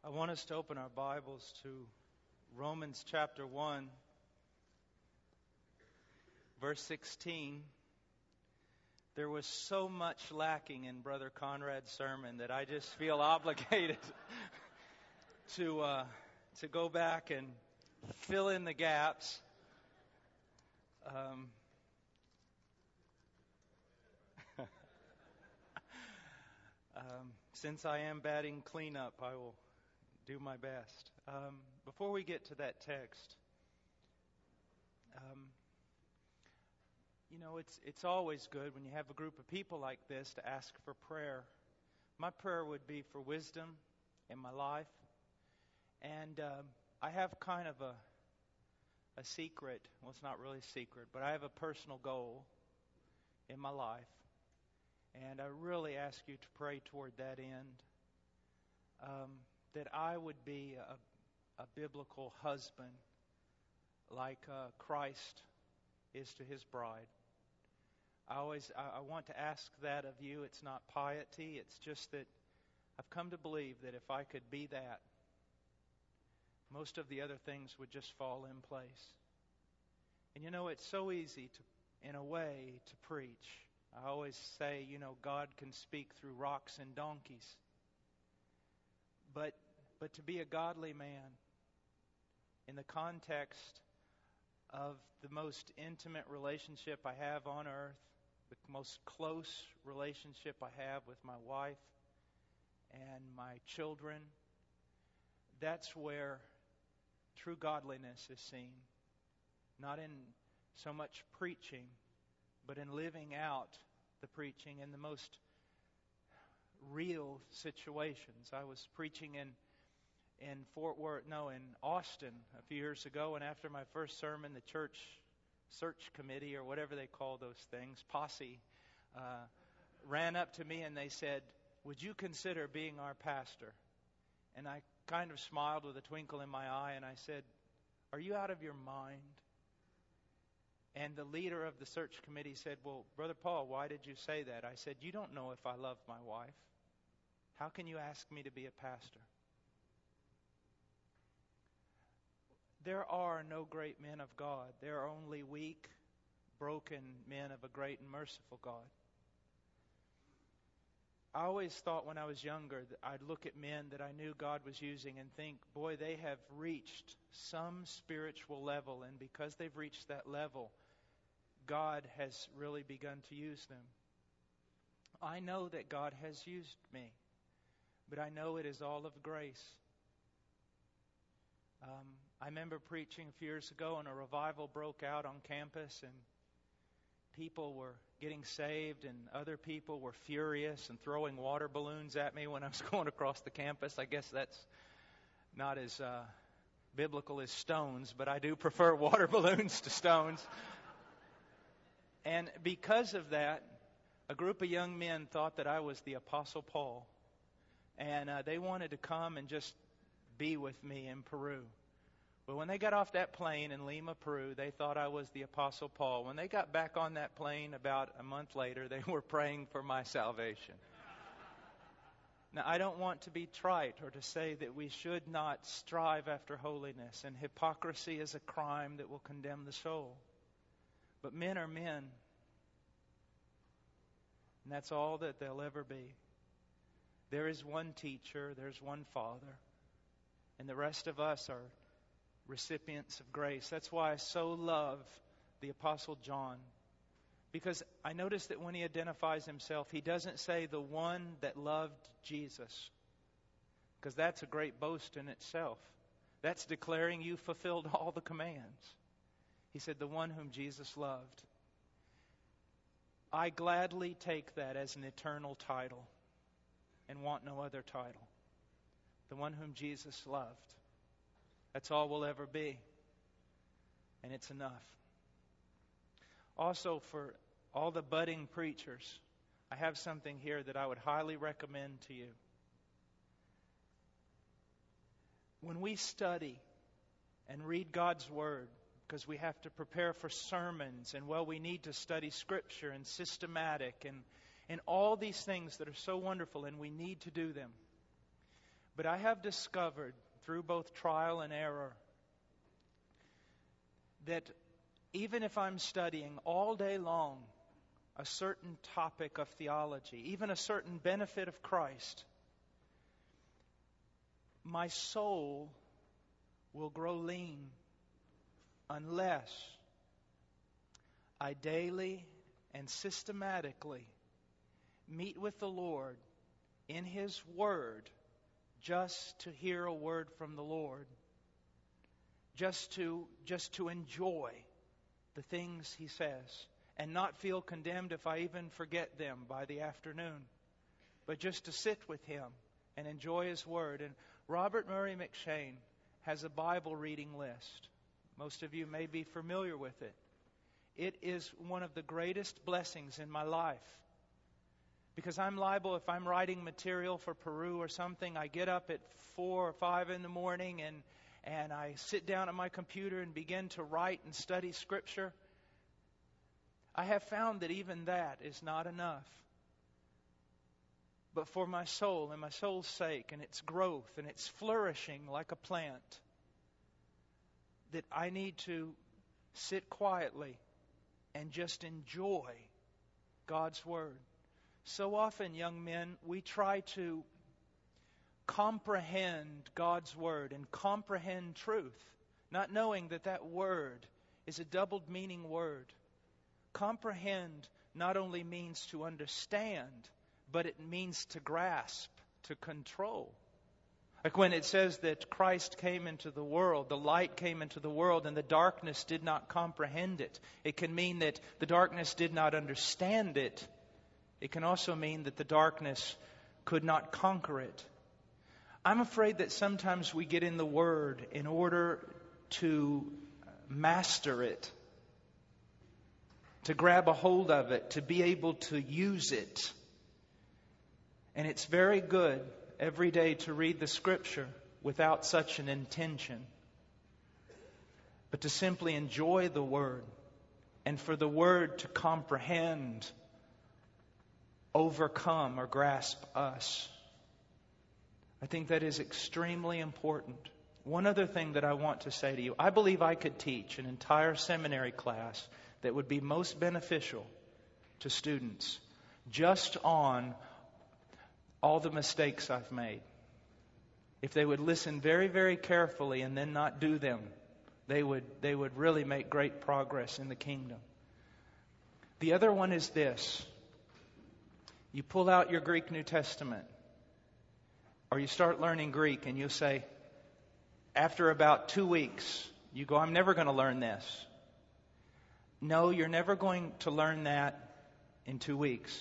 I want us to open our Bibles to Romans chapter 1, verse 16. There was so much lacking in Brother Conrad's sermon that I just feel obligated to go back and fill in the gaps. Since I am batting cleanup, I will do my best. Before we get to that text, it's always good when you have a group of people like this to ask for prayer. My prayer would be for wisdom in my life. And I have kind of a secret. Well, it's not really a secret, but I have a personal goal in my life. And I really ask you to pray toward that end. That I would be a biblical husband like Christ is to His bride. I want to ask that of you. It's not piety. It's just that I've come to believe that if I could be that, most of the other things would just fall in place. And it's so easy to, in a way, to preach. I always say, God can speak through rocks and donkeys. But to be a godly man in the context of the most intimate relationship I have on earth, the most close relationship I have with my wife and my children, that's where true godliness is seen. Not in so much preaching, but in living out the preaching in the most real situations. I was preaching in Austin a few years ago, and after my first sermon, the church search committee, or whatever they call those things, posse, ran up to me and they said, "Would you consider being our pastor?" And I kind of smiled with a twinkle in my eye, and I said, "Are you out of your mind?" And the leader of the search committee said, "Well, Brother Paul, why did you say that?" I said, "You don't know if I love my wife. How can you ask me to be a pastor?" There are no great men of God. There are only weak, broken men of a great and merciful God. I always thought when I was younger that I'd look at men that I knew God was using and think, boy, they have reached some spiritual level, and because they've reached that level, God has really begun to use them. I know that God has used me, but I know it is all of grace. I remember preaching a few years ago, and a revival broke out on campus, and people were getting saved, and other people were furious and throwing water balloons at me when I was going across the campus. I guess that's not as biblical as stones, but I do prefer water balloons to stones. And because of that, a group of young men thought that I was the Apostle Paul, and they wanted to come and just be with me in Peru. But when they got off that plane in Lima, Peru, they thought I was the Apostle Paul. When they got back on that plane about a month later, they were praying for my salvation. Now, I don't want to be trite or to say that we should not strive after holiness, and hypocrisy is a crime that will condemn the soul. But men are men, and that's all that they'll ever be. There is one teacher, there's one Father, and the rest of us are recipients of grace. That's why I so love the Apostle John. Because I notice that when he identifies himself, he doesn't say the one that loved Jesus. Because that's a great boast in itself. That's declaring you fulfilled all the commands. He said the one whom Jesus loved. I gladly take that as an eternal title and want no other title. The one whom Jesus loved. That's all we'll ever be. And it's enough. Also, for all the budding preachers, I have something here that I would highly recommend to you. When we study and read God's Word, because we have to prepare for sermons, and we need to study Scripture and systematic and all these things that are so wonderful, and we need to do them. But I have discovered through both trial and error that even if I'm studying all day long a certain topic of theology, even a certain benefit of Christ, my soul will grow lean unless I daily and systematically meet with the Lord in His Word just to hear a word from the Lord, just to enjoy the things He says, and not feel condemned if I even forget them by the afternoon, but just to sit with Him and enjoy His Word. And Robert Murray McCheyne has a Bible reading list. Most of you may be familiar with it. It is one of the greatest blessings in my life. Because I'm liable, if I'm writing material for Peru or something, I get up at 4 or 5 in the morning and I sit down at my computer and begin to write and study Scripture. I have found that even that is not enough. But for my soul and my soul's sake and its growth and its flourishing like a plant, that I need to sit quietly and just enjoy God's Word. So often, young men, we try to comprehend God's Word and comprehend truth, not knowing that that word is a doubled meaning word. Comprehend not only means to understand, but it means to grasp, to control. Like when it says that Christ came into the world, the light came into the world, and the darkness did not comprehend it. It can mean that the darkness did not understand it. It can also mean that the darkness could not conquer it. I'm afraid that sometimes we get in the Word in order to master it, to grab a hold of it, to be able to use it. And it's very good every day to read the Scripture without such an intention, but to simply enjoy the Word and for the Word to comprehend, overcome, or grasp us. I think that is extremely important. One other thing that I want to say to you, I believe I could teach an entire seminary class that would be most beneficial to students just on all the mistakes I've made. If they would listen very, very carefully and then not do them, they would really make great progress in the kingdom. The other one is this. You pull out your Greek New Testament, or you start learning Greek, and you say, after about 2 weeks, you go, I'm never going to learn this. No, you're never going to learn that in 2 weeks.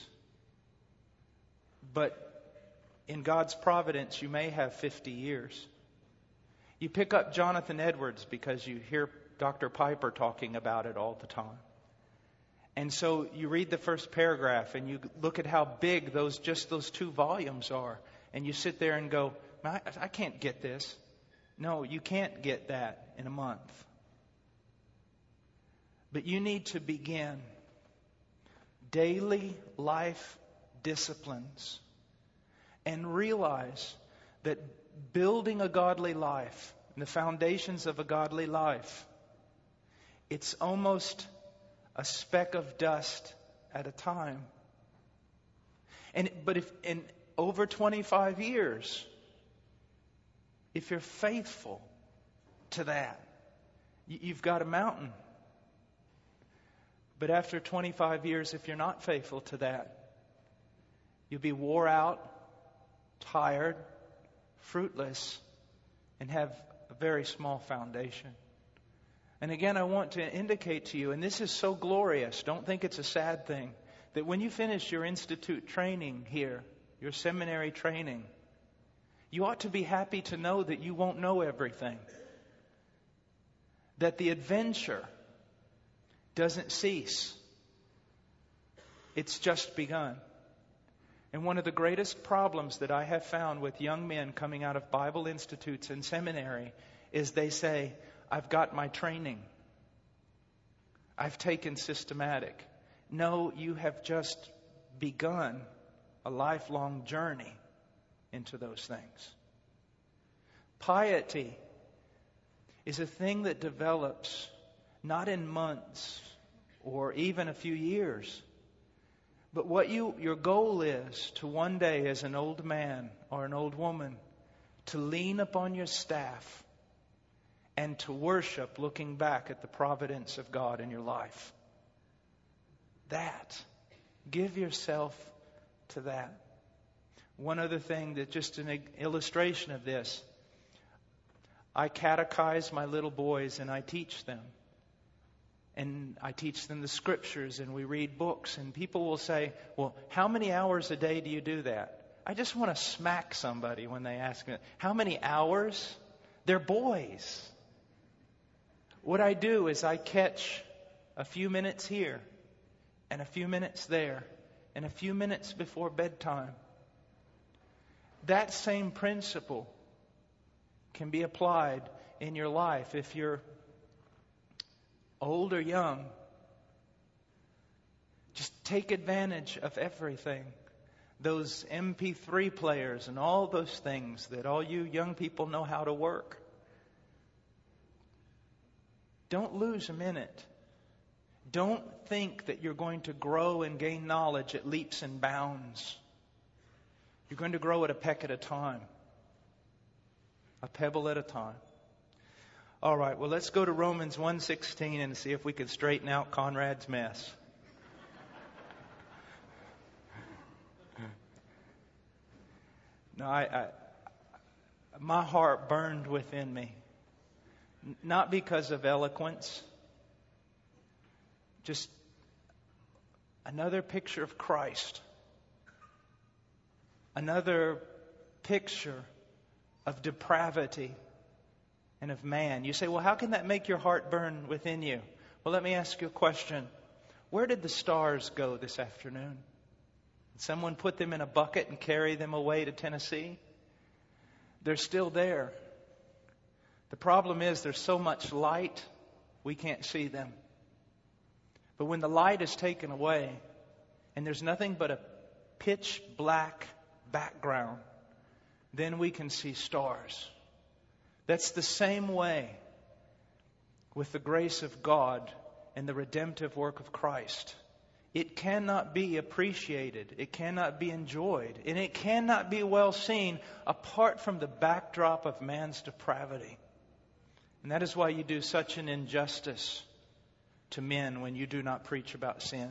But in God's providence, you may have 50 years. You pick up Jonathan Edwards because you hear Dr. Piper talking about it all the time. And so you read the first paragraph and you look at how big those 2 volumes are. And you sit there and go, I can't get this. No, you can't get that in a month. But you need to begin daily life disciplines and realize that building a godly life, and the foundations of a godly life, it's almost a speck of dust at a time. But if in over 25 years, if you're faithful to that, you've got a mountain. But after 25 years, if you're not faithful to that, you'll be wore out, tired, fruitless, and have a very small foundation. And again, I want to indicate to you, and this is so glorious, don't think it's a sad thing, that when you finish your institute training here, your seminary training, you ought to be happy to know that you won't know everything. That the adventure doesn't cease. It's just begun. And one of the greatest problems that I have found with young men coming out of Bible institutes and seminary is they say, I've got my training. I've taken systematic. No, you have just begun a lifelong journey into those things. piety is a thing that develops not in months or even a few years, but what your goal is to one day, as an old man or an old woman, to lean upon your staff and to worship, looking back at the providence of God in your life. That. Give yourself to that. One other thing, that just an illustration of this. I catechize my little boys and I teach them. And I teach them the Scriptures and we read books. And people will say, well, how many hours a day do you do that? I just want to smack somebody when they ask me, how many hours? They're boys. What I do is I catch a few minutes here and a few minutes there and a few minutes before bedtime. That same principle can be applied in your life if you're old or young. Just take advantage of everything. Those MP3 players and all those things that all you young people know how to work. Don't lose a minute. Don't think that you're going to grow and gain knowledge at leaps and bounds. You're going to grow at a peck at a time. A pebble at a time. All right, well, let's go to Romans 1:16 and see if we can straighten out Conrad's mess. No, my heart burned within me. Not because of eloquence. Just another picture of Christ. Another picture of depravity and of man. You say, well, how can that make your heart burn within you? Well, let me ask you a question. Where did the stars go this afternoon? Did someone put them in a bucket and carry them away to Tennessee? They're still there. The problem is there's so much light, we can't see them. But when the light is taken away, and there's nothing but a pitch black background, then we can see stars. That's the same way with the grace of God and the redemptive work of Christ. It cannot be appreciated, it cannot be enjoyed, and it cannot be well seen apart from the backdrop of man's depravity. And that is why you do such an injustice to men when you do not preach about sin.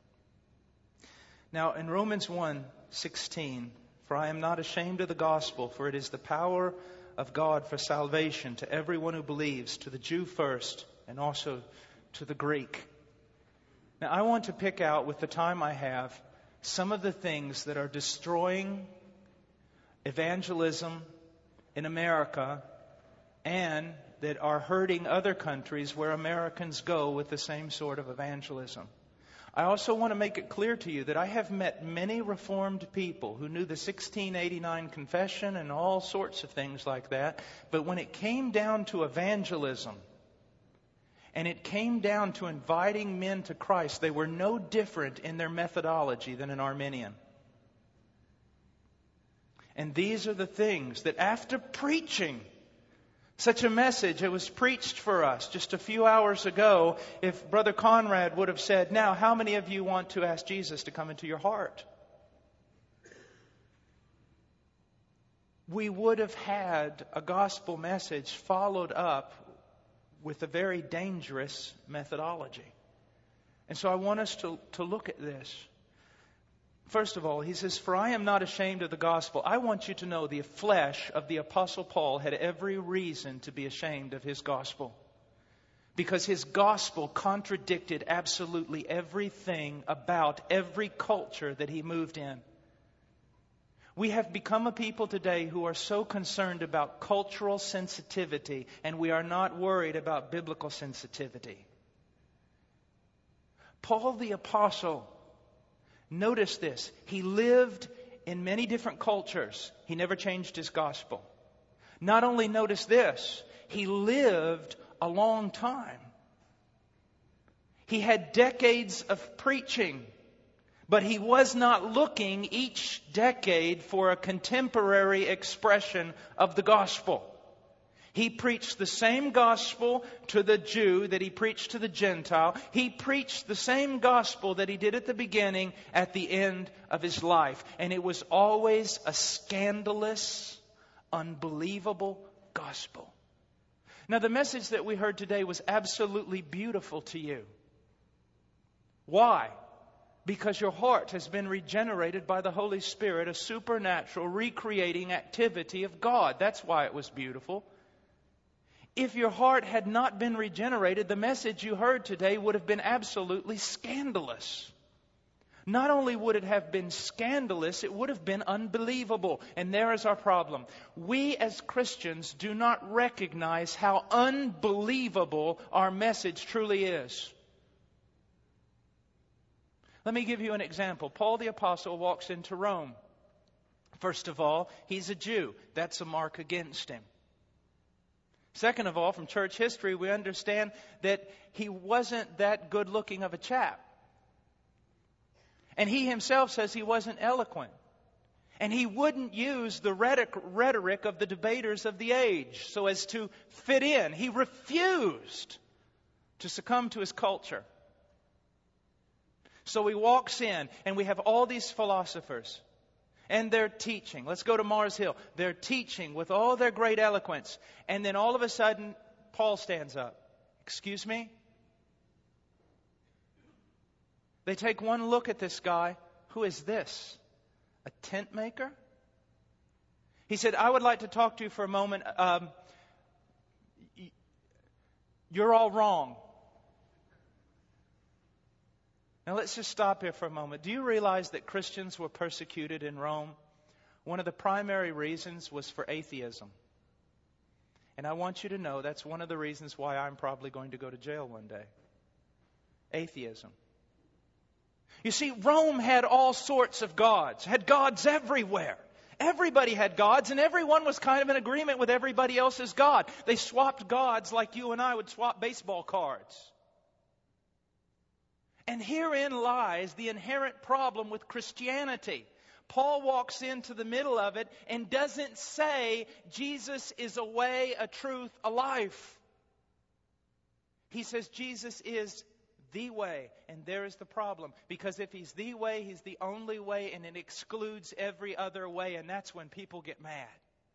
Now, in Romans 1:16, for I am not ashamed of the gospel, for it is the power of God for salvation to everyone who believes, to the Jew first, and also to the Greek. Now, I want to pick out, with the time I have, some of the things that are destroying evangelism in America and that are hurting other countries where Americans go with the same sort of evangelism. I also want to make it clear to you that I have met many Reformed people who knew the 1689 Confession and all sorts of things like that, but when it came down to evangelism and it came down to inviting men to Christ, they were no different in their methodology than an Arminian. And these are the things that after preaching such a message, it was preached for us just a few hours ago. If Brother Conrad would have said, now, how many of you want to ask Jesus to come into your heart? We would have had a gospel message followed up with a very dangerous methodology. And so I want us to look at this. First of all, he says, for I am not ashamed of the gospel. I want you to know the flesh of the Apostle Paul had every reason to be ashamed of his gospel. Because his gospel contradicted absolutely everything about every culture that he moved in. We have become a people today who are so concerned about cultural sensitivity, and we are not worried about biblical sensitivity. Paul the Apostle, notice this. He lived in many different cultures. He never changed his gospel. Not only notice this, he lived a long time. He had decades of preaching, but he was not looking each decade for a contemporary expression of the gospel. He preached the same gospel to the Jew that he preached to the Gentile. He preached the same gospel that he did at the beginning, at the end of his life. And it was always a scandalous, unbelievable gospel. Now, the message that we heard today was absolutely beautiful to you. Why? Because your heart has been regenerated by the Holy Spirit, a supernatural, recreating activity of God. That's why it was beautiful. If your heart had not been regenerated, the message you heard today would have been absolutely scandalous. Not only would it have been scandalous, it would have been unbelievable. And there is our problem. We as Christians do not recognize how unbelievable our message truly is. Let me give you an example. Paul the Apostle walks into Rome. First of all, he's a Jew. That's a mark against him. Second of all, from church history, we understand that he wasn't that good-looking of a chap. And he himself says he wasn't eloquent. And he wouldn't use the rhetoric of the debaters of the age so as to fit in. He refused to succumb to his culture. So he walks in, and we have all these philosophers. And they're teaching. Let's go to Mars Hill. They're teaching with all their great eloquence. And then all of a sudden, Paul stands up. Excuse me? They take one look at this guy. Who is this? A tent maker? He said, I would like to talk to you for a moment. You're all wrong. Now let's just stop here for a moment. Do you realize that Christians were persecuted in Rome? One of the primary reasons was for atheism. And I want you to know that's one of the reasons why I'm probably going to go to jail one day. Atheism. You see, Rome had all sorts of gods, had gods everywhere. Everybody had gods, and everyone was kind of in agreement with everybody else's God. They swapped gods like you and I would swap baseball cards. And herein lies the inherent problem with Christianity. Paul walks into the middle of it and doesn't say Jesus is a way, a truth, a life. He says Jesus is the way, and there is the problem. Because if He's the way, He's the only way, and it excludes every other way, and that's when people get mad.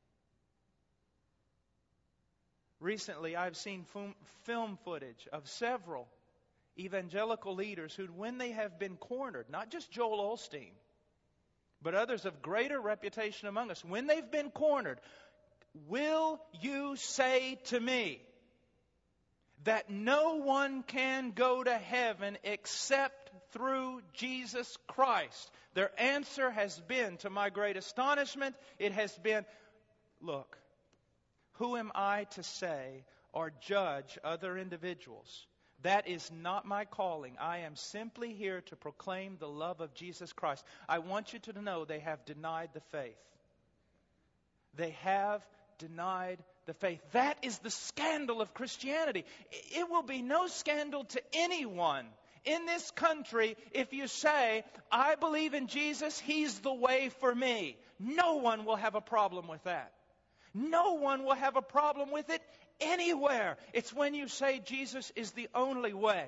Recently, I've seen film footage of several evangelical leaders who, when they have been cornered, not just Joel Osteen, but others of greater reputation among us, when they've been cornered, will you say to me that no one can go to heaven except through Jesus Christ? Their answer has been, to my great astonishment, it has been, look, who am I to say or judge other individuals? That is not my calling. I am simply here to proclaim the love of Jesus Christ. I want you to know they have denied the faith. They have denied the faith. That is the scandal of Christianity. It will be no scandal to anyone in this country if you say, I believe in Jesus, He's the way for me. No one will have a problem with that. No one will have a problem with it anywhere. It's when you say Jesus is the only way.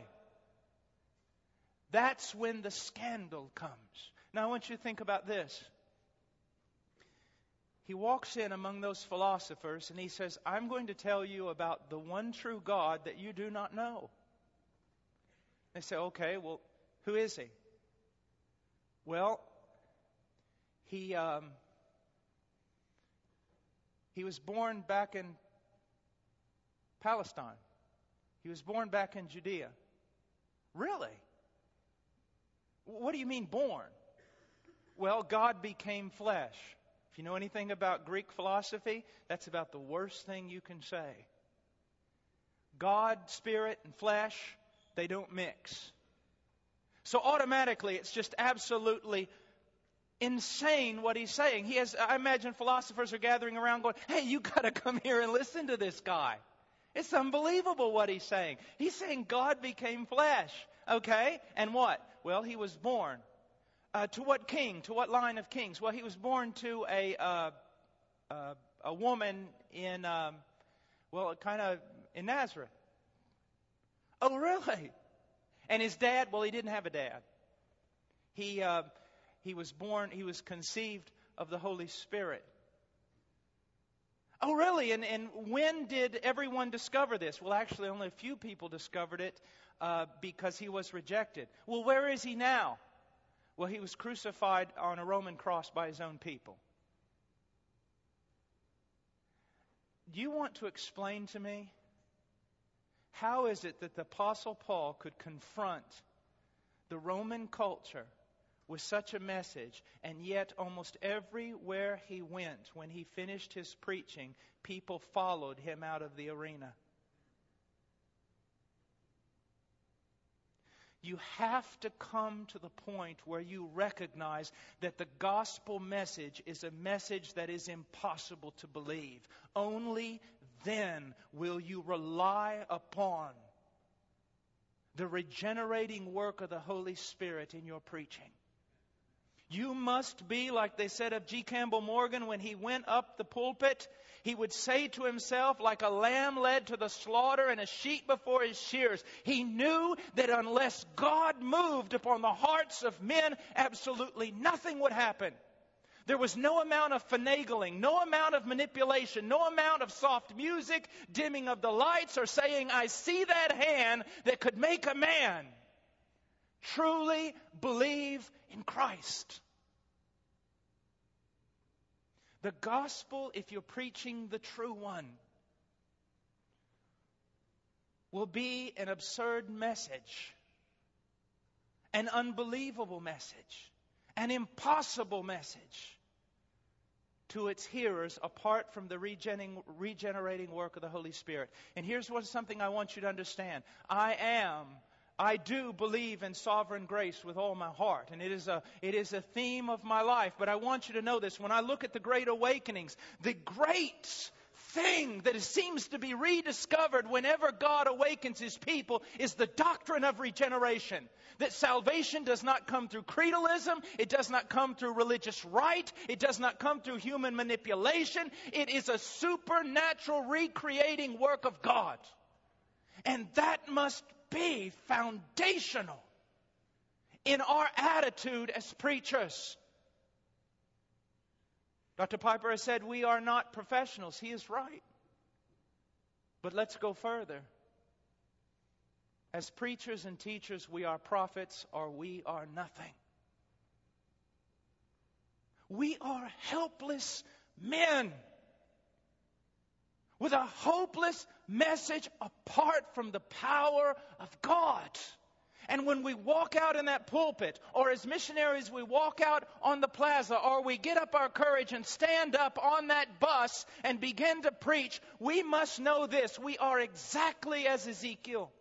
That's when the scandal comes. Now I want you to think about this. He walks in among those philosophers and he says, I'm going to tell you about the one true God that you do not know. They say, okay, well, who is He? Well, He was born back in Palestine. He was born back in Judea. Really? What do you mean born? Well, God became flesh. If you know anything about Greek philosophy, that's about the worst thing you can say. God, spirit, and flesh, they don't mix. So automatically, it's just absolutely insane what he's saying. I imagine philosophers are gathering around going, hey, you got to come here and listen to this guy. It's unbelievable what he's saying. He's saying God became flesh. Okay, and what? Well, He was born. To what king? To what line of kings? Well, He was born to a woman in Well, kind of in Nazareth. Oh, really? And his dad, well, he didn't have a dad. He was born, he was conceived of the Holy Spirit. Oh, really? And when did everyone discover this? Well, actually, only a few people discovered it because he was rejected. Well, where is he now? Well, he was crucified on a Roman cross by his own people. Do you want to explain to me how is it that the Apostle Paul could confront the Roman culture with such a message, and yet almost everywhere he went, when he finished his preaching, people followed him out of the arena? You have to come to the point where you recognize that the gospel message is a message that is impossible to believe. Only then will you rely upon the regenerating work of the Holy Spirit in your preaching. You must be, like they said of G. Campbell Morgan when he went up the pulpit, he would say to himself, like a lamb led to the slaughter and a sheep before his shears. He knew that unless God moved upon the hearts of men, absolutely nothing would happen. There was no amount of finagling, no amount of manipulation, no amount of soft music, dimming of the lights, or saying, I see that hand, that could make a man truly believe in Christ. The gospel, if you're preaching the true one, will be an absurd message, an unbelievable message, an impossible message to its hearers apart from the regenerating work of the Holy Spirit. And here's something I want you to understand. I do believe in sovereign grace with all my heart, and it is a theme of my life. But I want you to know this. When I look at the great awakenings, the great thing that seems to be rediscovered whenever God awakens His people is the doctrine of regeneration. That salvation does not come through creedalism. It does not come through religious rite. It does not come through human manipulation. It is a supernatural recreating work of God. And that must be foundational in our attitude as preachers. Dr. Piper has said we are not professionals. He is right. But let's go further. As preachers and teachers, we are prophets or we are nothing. We are helpless men with a hopeless message apart from the power of God. And when we walk out in that pulpit, or as missionaries we walk out on the plaza, or we get up our courage and stand up on that bus and begin to preach, we must know this: we are exactly as Ezekiel.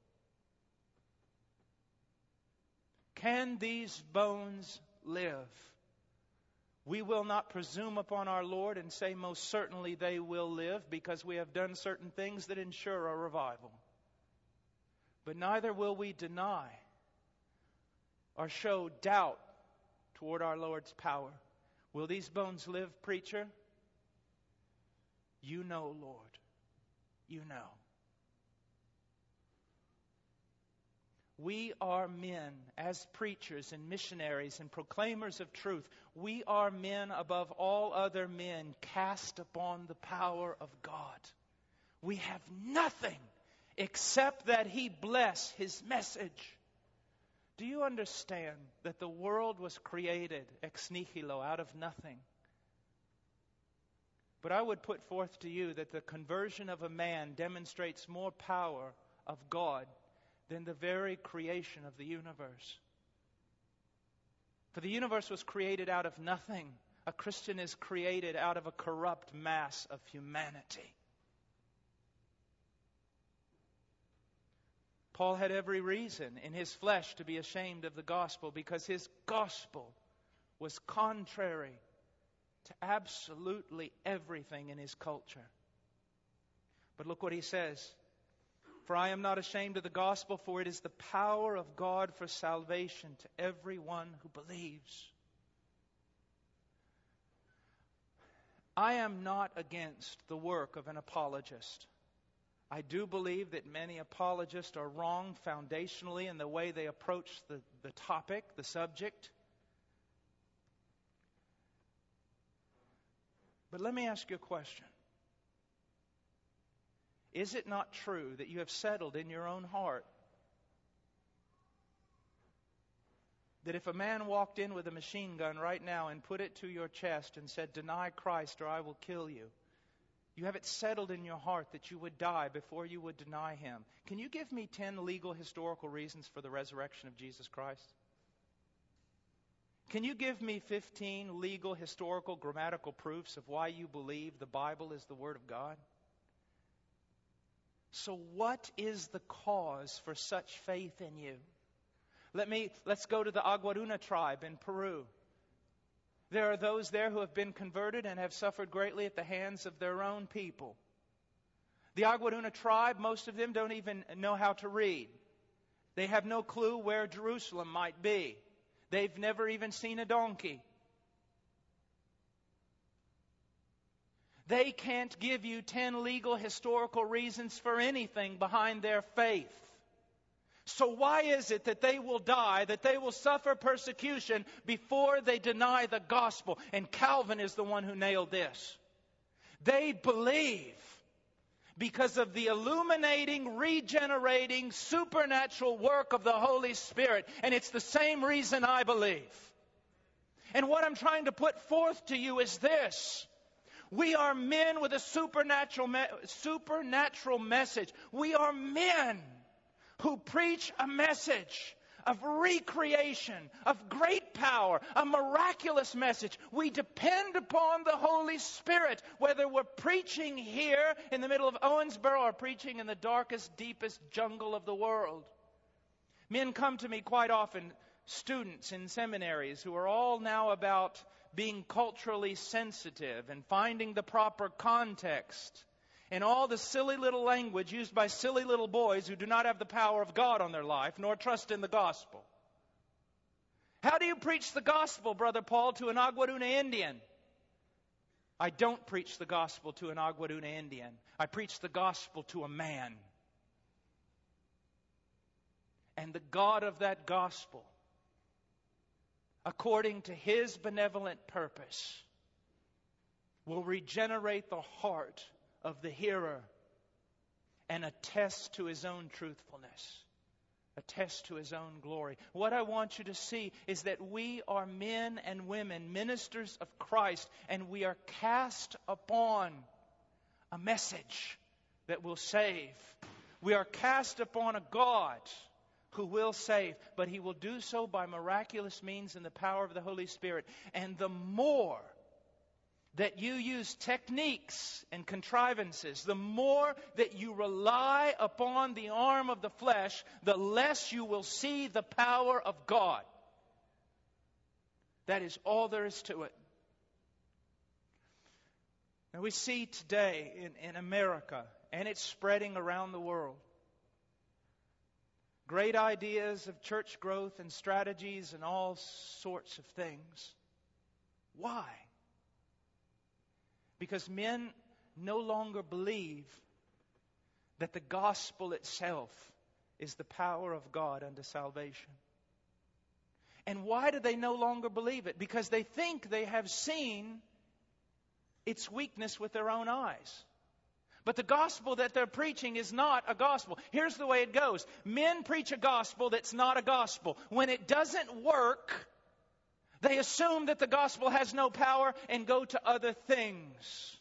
Can these bones live? We will not presume upon our Lord and say most certainly they will live, because we have done certain things that ensure a revival. But neither will we deny or show doubt toward our Lord's power. Will these bones live, preacher? You know, Lord. You know. We are men, as preachers and missionaries and proclaimers of truth, we are men above all other men, cast upon the power of God. We have nothing except that He bless His message. Do you understand that the world was created ex nihilo, out of nothing? But I would put forth to you that the conversion of a man demonstrates more power of God than the very creation of the universe. For the universe was created out of nothing. A Christian is created out of a corrupt mass of humanity. Paul had every reason in his flesh to be ashamed of the gospel, because his gospel was contrary to absolutely everything in his culture. But look what he says. For I am not ashamed of the gospel, for it is the power of God for salvation to everyone who believes. I am not against the work of an apologist. I do believe that many apologists are wrong foundationally in the way they approach the topic, the subject. But let me ask you a question. Is it not true that you have settled in your own heart that if a man walked in with a machine gun right now and put it to your chest and said, "Deny Christ or I will kill you," you have it settled in your heart that you would die before you would deny Him? Can you give me 10 legal historical reasons for the resurrection of Jesus Christ? Can you give me 15 legal historical grammatical proofs of why you believe the Bible is the Word of God? So what is the cause for such faith in you? Let's go to the Aguaruna tribe in Peru. There are those there who have been converted and have suffered greatly at the hands of their own people. The Aguaruna tribe, most of them don't even know how to read. They have no clue where Jerusalem might be. They've never even seen a donkey. They can't give you 10 legal historical reasons for anything behind their faith. So why is it that they will die, that they will suffer persecution before they deny the gospel? And Calvin is the one who nailed this. They believe because of the illuminating, regenerating, supernatural work of the Holy Spirit. And it's the same reason I believe. And what I'm trying to put forth to you is this. We are men with a supernatural message. We are men who preach a message of recreation, of great power, a miraculous message. We depend upon the Holy Spirit, whether we're preaching here in the middle of Owensboro or preaching in the darkest, deepest jungle of the world. Men come to me quite often, students in seminaries who are all now about being culturally sensitive and finding the proper context and all the silly little language used by silly little boys who do not have the power of God on their life nor trust in the gospel. How do you preach the gospel, Brother Paul, to an Aguaruna Indian? I don't preach the gospel to an Aguaruna Indian. I preach the gospel to a man. And the God of that gospel, according to His benevolent purpose, will regenerate the heart of the hearer and attest to His own truthfulness, attest to His own glory. What I want you to see is that we are men and women, ministers of Christ, and we are cast upon a message that will save. We are cast upon a God who will save, but He will do so by miraculous means in the power of the Holy Spirit. And the more that you use techniques and contrivances, the more that you rely upon the arm of the flesh, the less you will see the power of God. That is all there is to it. Now we see today in America, and it's spreading around the world, great ideas of church growth and strategies and all sorts of things. Why? Because men no longer believe that the gospel itself is the power of God unto salvation. And why do they no longer believe it? Because they think they have seen its weakness with their own eyes. But the gospel that they're preaching is not a gospel. Here's the way it goes. Men preach a gospel that's not a gospel. When it doesn't work, they assume that the gospel has no power and go to other things.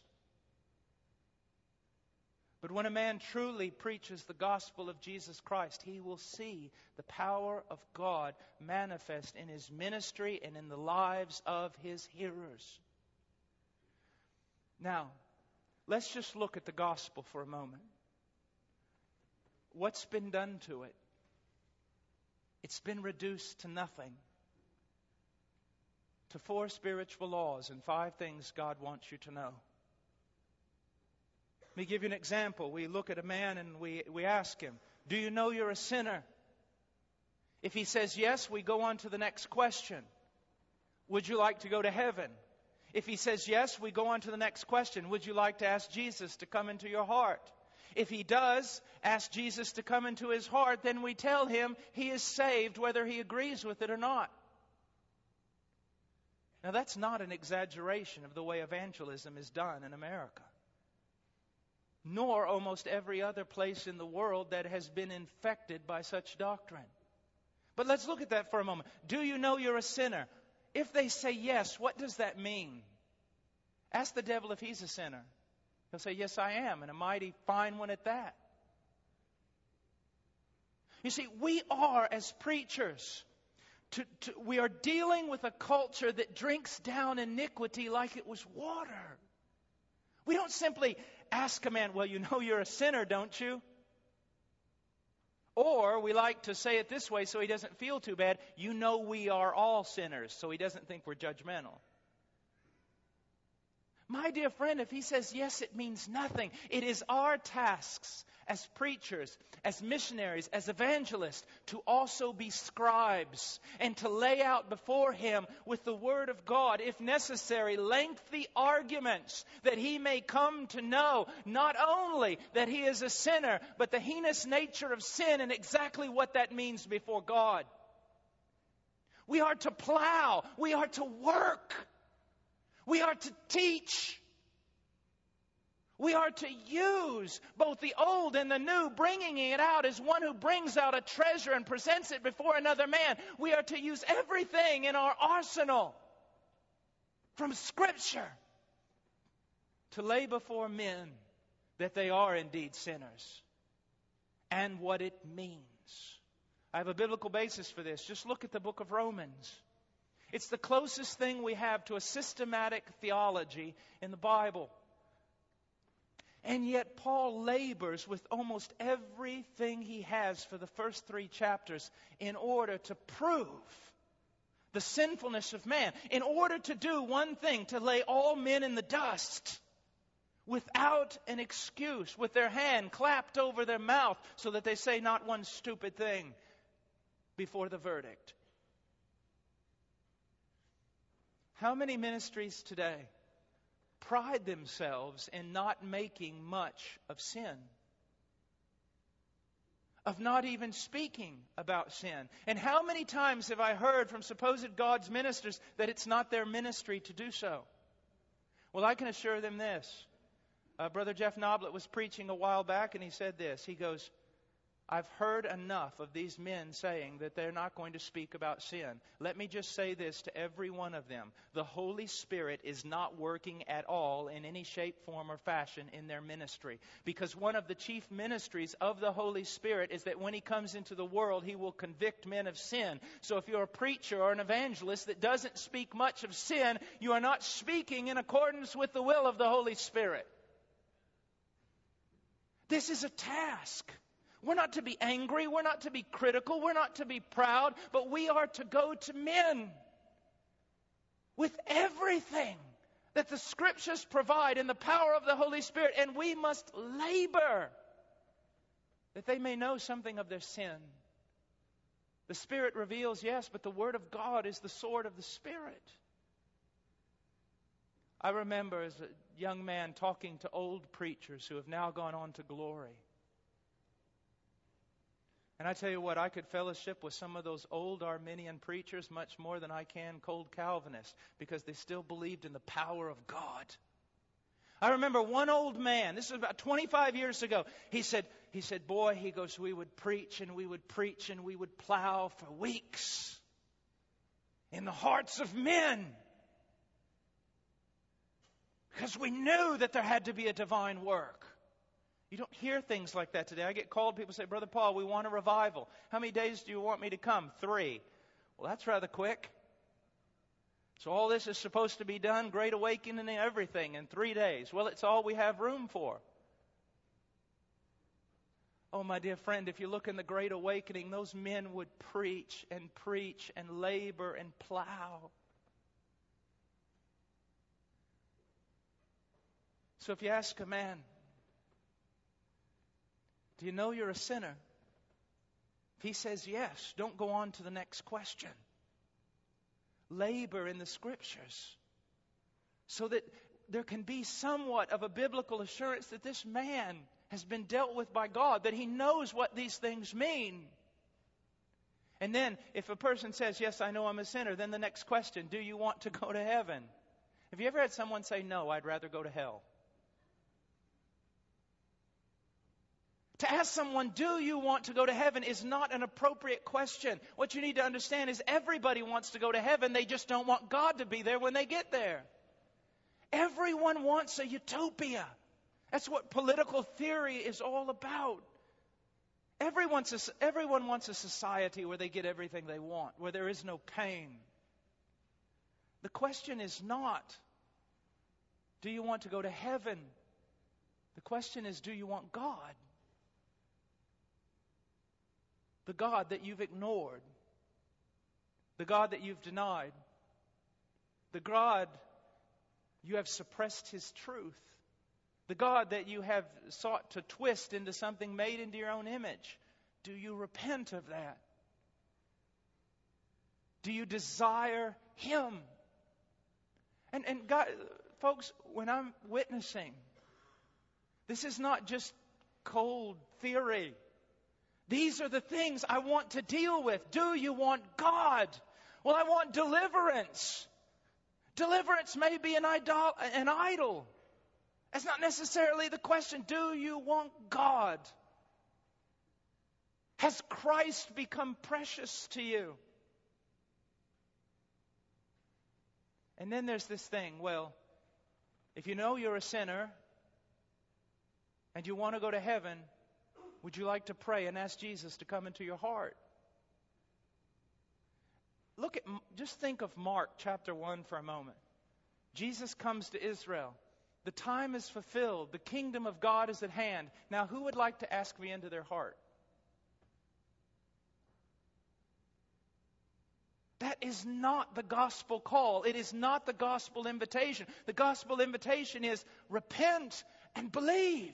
But when a man truly preaches the gospel of Jesus Christ, he will see the power of God manifest in his ministry and in the lives of his hearers. Now, let's just look at the gospel for a moment. What's been done to it? It's been reduced to nothing. To 4 spiritual laws and 5 things God wants you to know. Let me give you an example. We look at a man and we ask him, do you know you're a sinner? If he says yes, we go on to the next question. Would you like to go to heaven? If he says yes, we go on to the next question. Would you like to ask Jesus to come into your heart? If he does ask Jesus to come into his heart, then we tell him he is saved whether he agrees with it or not. Now, that's not an exaggeration of the way evangelism is done in America, nor almost every other place in the world that has been infected by such doctrine. But let's look at that for a moment. Do you know you're a sinner? If they say yes, what does that mean? Ask the devil if he's a sinner. He'll say, yes, I am, and a mighty fine one at that. You see, we are, as preachers, we are dealing with a culture that drinks down iniquity like it was water. We don't simply ask a man, well, you know you're a sinner, don't you? Or we like to say it this way so he doesn't feel too bad. You know we are all sinners, so he doesn't think we're judgmental. My dear friend, if he says yes, it means nothing. It is our tasks as preachers, as missionaries, as evangelists, to also be scribes and to lay out before him with the Word of God, if necessary, lengthy arguments that he may come to know not only that he is a sinner, but the heinous nature of sin and exactly what that means before God. We are to plow. We are to work. We are to teach. We are to use both the old and the new, bringing it out as one who brings out a treasure and presents it before another man. We are to use everything in our arsenal from Scripture to lay before men that they are indeed sinners and what it means. I have a biblical basis for this. Just look at the book of Romans. It's the closest thing we have to a systematic theology in the Bible. And yet Paul labors with almost everything he has for the first 3 chapters in order to prove the sinfulness of man. In order to do one thing, to lay all men in the dust without an excuse, with their hand clapped over their mouth so that they say not one stupid thing before the verdict. How many ministries today pride themselves in not making much of sin, of not even speaking about sin? And how many times have I heard from supposed God's ministers that it's not their ministry to do so? Well, I can assure them this. Brother Jeff Noblet was preaching a while back, and he said this. He goes, I've heard enough of these men saying that they're not going to speak about sin. Let me just say this to every one of them. The Holy Spirit is not working at all in any shape, form, or fashion in their ministry. Because one of the chief ministries of the Holy Spirit is that when He comes into the world, He will convict men of sin. So if you're a preacher or an evangelist that doesn't speak much of sin, you are not speaking in accordance with the will of the Holy Spirit. This is a task. We're not to be angry. We're not to be critical. We're not to be proud. But we are to go to men with everything that the Scriptures provide in the power of the Holy Spirit. And we must labor that they may know something of their sin. The Spirit reveals, yes, but the Word of God is the sword of the Spirit. I remember as a young man talking to old preachers who have now gone on to glory. And I tell you what, I could fellowship with some of those old Arminian preachers much more than I can cold Calvinists, because they still believed in the power of God. I remember one old man, this was about 25 years ago, he said, boy, he goes, we would preach and we would preach and we would plow for weeks in the hearts of men. Because we knew that there had to be a divine work. You don't hear things like that today. I get called, people say, Brother Paul, we want a revival. How many days do you want me to come? 3. Well, that's rather quick. So all this is supposed to be done, great awakening and everything, in 3 days. Well, it's all we have room for. Oh, my dear friend, if you look in the Great Awakening, those men would preach and labor and plow. So if you ask a man, do you know you're a sinner? If he says yes, don't go on to the next question. Labor in the Scriptures so that there can be somewhat of a biblical assurance that this man has been dealt with by God, that he knows what these things mean. And then, if a person says, yes, I know I'm a sinner, then the next question, do you want to go to heaven? Have you ever had someone say, no, I'd rather go to hell? To ask someone, do you want to go to heaven, is not an appropriate question. What you need to understand is everybody wants to go to heaven. They just don't want God to be there when they get there. Everyone wants a utopia. That's what political theory is all about. Everyone wants a society where they get everything they want, where there is no pain. The question is not, do you want to go to heaven? The question is, do you want God? The God that you've ignored. The God that you've denied. The God you have suppressed His truth. The God that you have sought to twist into something made into your own image. Do you repent of that? Do you desire Him? And God, folks, when I'm witnessing, this is not just cold theory. These are the things I want to deal with. Do you want God? Well, I want deliverance. Deliverance may be an idol. That's not necessarily the question. Do you want God? Has Christ become precious to you? And then there's this thing, well, if you know you're a sinner and you want to go to heaven, would you like to pray and ask Jesus to come into your heart? Just think of Mark chapter 1 for a moment. Jesus comes to Israel. The time is fulfilled. The kingdom of God is at hand. Now, who would like to ask me into their heart? That is not the gospel call. It is not the gospel invitation. The gospel invitation is repent and believe.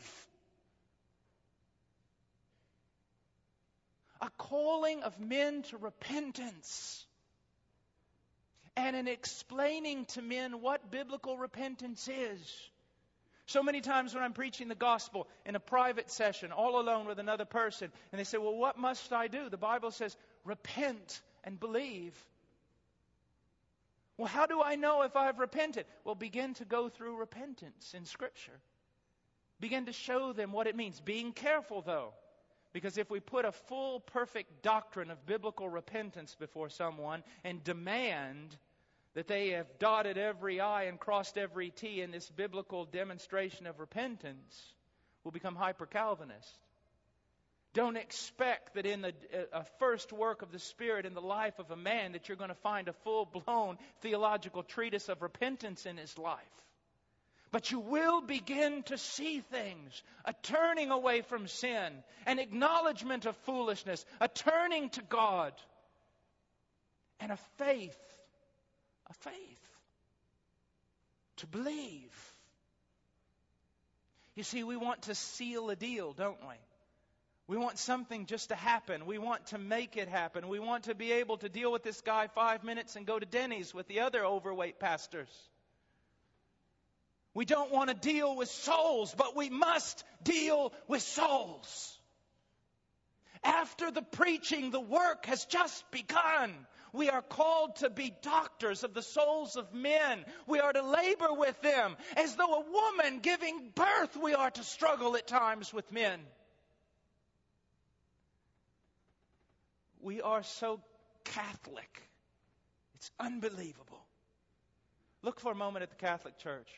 A calling of men to repentance. And an explaining to men what biblical repentance is. So many times when I'm preaching the gospel in a private session, all alone with another person, and they say, well, what must I do? The Bible says, repent and believe. Well, how do I know if I've repented? Well, begin to go through repentance in Scripture. Begin to show them what it means. Being careful, though. Because if we put a full, perfect doctrine of biblical repentance before someone and demand that they have dotted every I and crossed every T in this biblical demonstration of repentance, we'll become hyper-Calvinist. Don't expect that in a first work of the Spirit in the life of a man that you're going to find a full-blown theological treatise of repentance in his life. But you will begin to see things, a turning away from sin, an acknowledgement of foolishness, a turning to God, and a faith to believe. You see, we want to seal a deal, don't we? We want something just to happen. We want to make it happen. We want to be able to deal with this guy 5 minutes and go to Denny's with the other overweight pastors. We don't want to deal with souls, but we must deal with souls. After the preaching, the work has just begun. We are called to be doctors of the souls of men. We are to labor with them. As though a woman giving birth, we are to struggle at times with men. We are so Catholic. It's unbelievable. Look for a moment at the Catholic Church.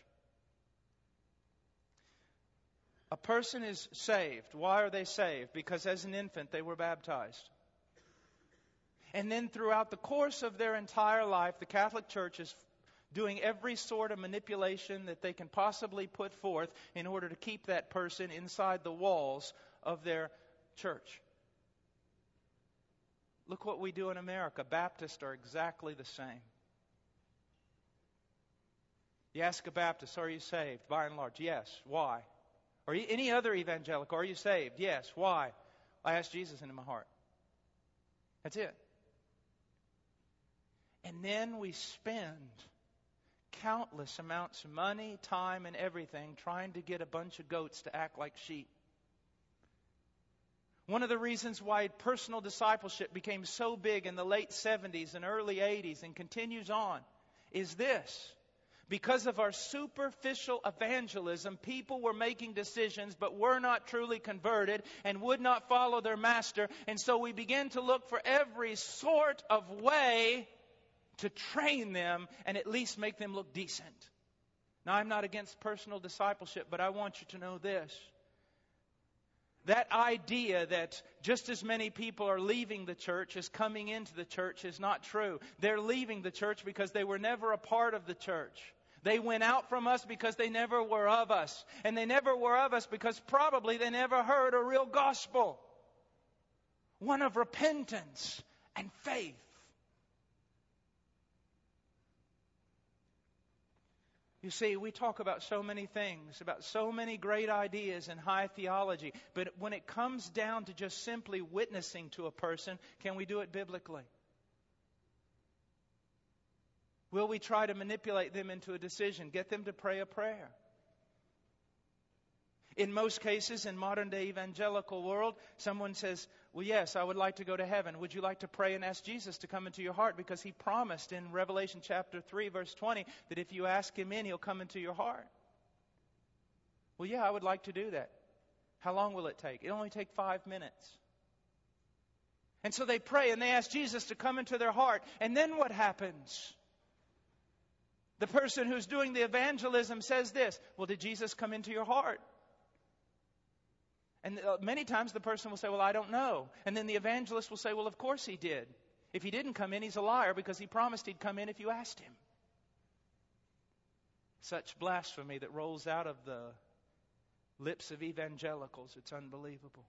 A person is saved. Why are they saved? Because as an infant they were baptized. And then throughout the course of their entire life, the Catholic Church is doing every sort of manipulation that they can possibly put forth in order to keep that person inside the walls of their church. Look what we do in America. Baptists are exactly the same. You ask a Baptist, are you saved? By and large, yes. Why? Or any other evangelical, are you saved? Yes. Why? I asked Jesus into my heart. That's it. And then we spend countless amounts of money, time, and everything trying to get a bunch of goats to act like sheep. One of the reasons why personal discipleship became so big in the late 70s and early 80s and continues on is this. Because of our superficial evangelism, people were making decisions but were not truly converted and would not follow their master. And so we began to look for every sort of way to train them and at least make them look decent. Now, I'm not against personal discipleship, but I want you to know this. That idea that just as many people are leaving the church as coming into the church is not true. They're leaving the church because they were never a part of the church. They went out from us because they never were of us. And they never were of us because probably they never heard a real gospel. One of repentance and faith. You see, we talk about so many things, about so many great ideas and high theology, but when it comes down to just simply witnessing to a person, can we do it biblically? Will we try to manipulate them into a decision, get them to pray a prayer? In most cases, in modern-day evangelical world, someone says, well, yes, I would like to go to heaven. Would you like to pray and ask Jesus to come into your heart? Because He promised in Revelation chapter 3, verse 20, that if you ask Him in, He'll come into your heart. Well, yeah, I would like to do that. How long will it take? It'll only take 5 minutes. And so they pray and they ask Jesus to come into their heart. And then what happens? The person who's doing the evangelism says this, well, did Jesus come into your heart? And many times the person will say, well, I don't know. And then the evangelist will say, well, of course He did. If He didn't come in, he's a liar because He promised He'd come in if you asked Him. Such blasphemy that rolls out of the lips of evangelicals. It's unbelievable.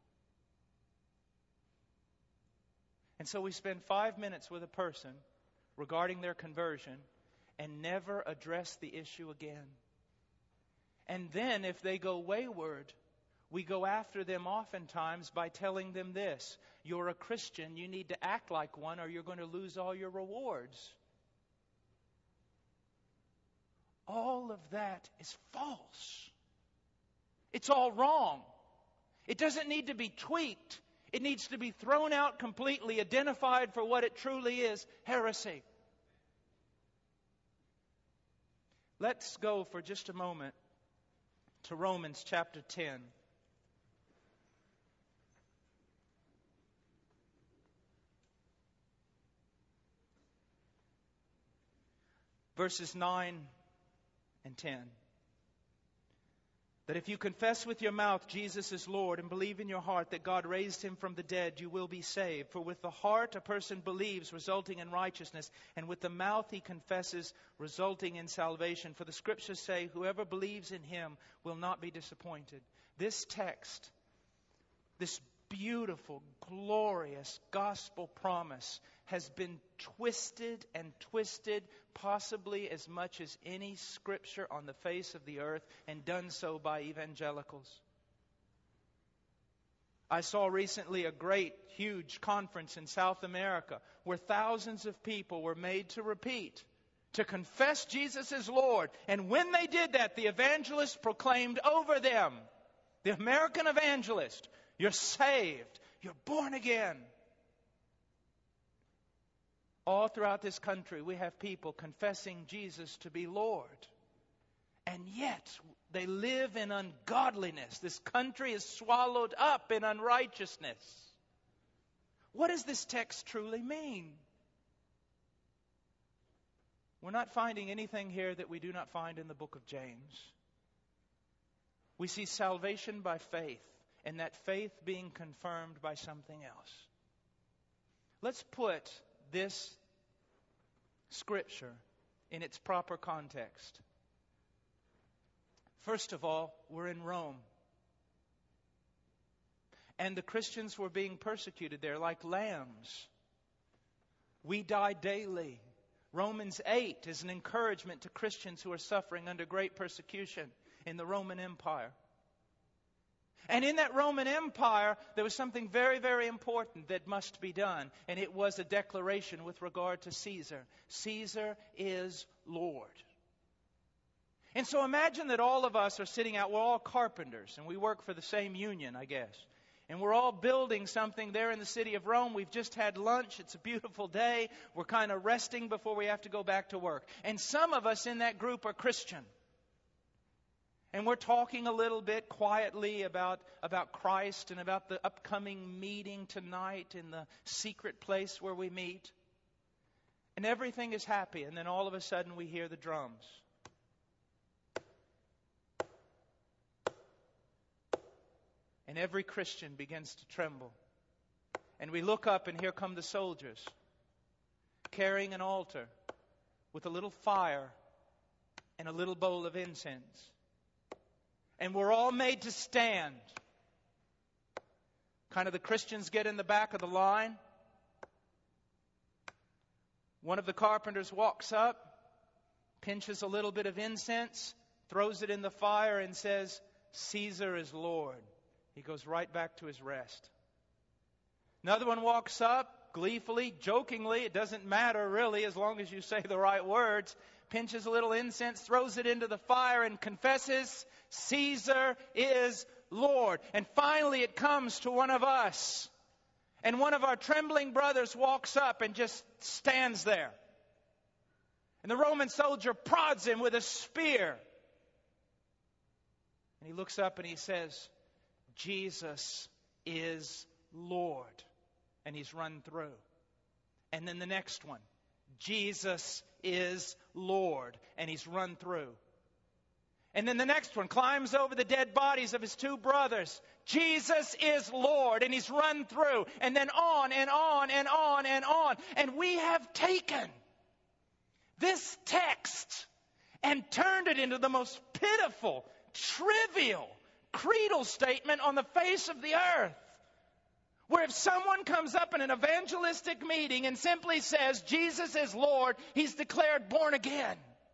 And so we spend 5 minutes with a person regarding their conversion and never address the issue again. And then if they go wayward, we go after them oftentimes by telling them this: you're a Christian, you need to act like one or you're going to lose all your rewards. All of that is false. It's all wrong. It doesn't need to be tweaked. It needs to be thrown out completely, identified for what it truly is: heresy. Let's go for just a moment to Romans chapter 10. Verses 9 and 10. That if you confess with your mouth Jesus is Lord and believe in your heart that God raised Him from the dead, you will be saved. For with the heart a person believes, resulting in righteousness, and with the mouth he confesses, resulting in salvation. For the Scriptures say, whoever believes in Him will not be disappointed. This text, this beautiful, glorious gospel promise has been twisted and twisted, possibly as much as any scripture on the face of the earth, and done so by evangelicals. I saw recently a great, huge conference in South America where thousands of people were made to repeat, to confess Jesus as Lord. And when they did that, the evangelist proclaimed over them, the American evangelist, you're saved. You're born again. All throughout this country, we have people confessing Jesus to be Lord. And yet, they live in ungodliness. This country is swallowed up in unrighteousness. What does this text truly mean? We're not finding anything here that we do not find in the book of James. We see salvation by faith, and that faith being confirmed by something else. Let's put this scripture in its proper context. First of all, we're in Rome. And the Christians were being persecuted there like lambs. We die daily. Romans 8 is an encouragement to Christians who are suffering under great persecution in the Roman Empire. And in that Roman Empire, there was something very, very important that must be done. And it was a declaration with regard to Caesar. Caesar is Lord. And so imagine that all of us are sitting out, we're all carpenters, and we work for the same union, I guess. And we're all building something there in the city of Rome. We've just had lunch. It's a beautiful day. We're kind of resting before we have to go back to work. And some of us in that group are Christian. And we're talking a little bit quietly about Christ and about the upcoming meeting tonight in the secret place where we meet. And everything is happy. And then all of a sudden we hear the drums. And every Christian begins to tremble. And we look up and here come the soldiers carrying an altar with a little fire and a little bowl of incense. And we're all made to stand. Kind of the Christians get in the back of the line. One of the carpenters walks up, pinches a little bit of incense, throws it in the fire and says, "Caesar is Lord." He goes right back to his rest. Another one walks up, gleefully, jokingly, it doesn't matter really as long as you say the right words, pinches a little incense, throws it into the fire and confesses, "Caesar is Lord." And finally it comes to one of us. And one of our trembling brothers walks up and just stands there. And the Roman soldier prods him with a spear. And he looks up and he says, "Jesus is Lord." And he's run through. And then the next one, "Jesus is Lord." And he's run through. And then the next one climbs over the dead bodies of his two brothers. "Jesus is Lord." And he's run through. And then on and on and on and on. And we have taken this text and turned it into the most pitiful, trivial, creedal statement on the face of the earth. Where if someone comes up in an evangelistic meeting and simply says, "Jesus is Lord," he's declared born again.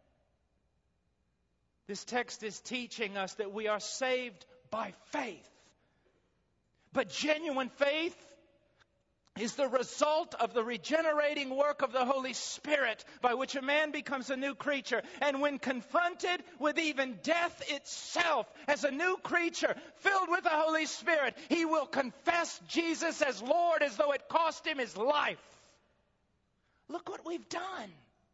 This text is teaching us that we are saved by faith. But genuine faith is the result of the regenerating work of the Holy Spirit by which a man becomes a new creature. And when confronted with even death itself as a new creature filled with the Holy Spirit, he will confess Jesus as Lord as though it cost him his life. Look what we've done.